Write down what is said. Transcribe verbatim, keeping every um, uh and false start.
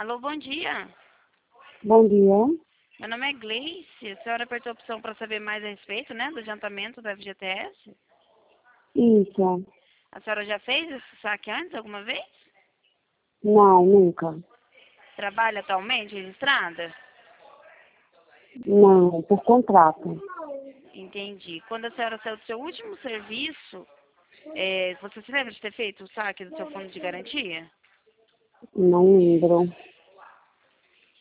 Alô, bom dia. Bom dia. Meu nome é Gleice. A senhora apertou a opção para saber mais a respeito, né, do adiantamento do F G T S? Isso. A senhora já fez esse saque antes, alguma vez? Não, nunca. Trabalha atualmente registrada? Não, por contrato. Entendi. Quando a senhora saiu do seu último serviço, é, você se lembra de ter feito o saque do seu fundo de garantia? Não lembro.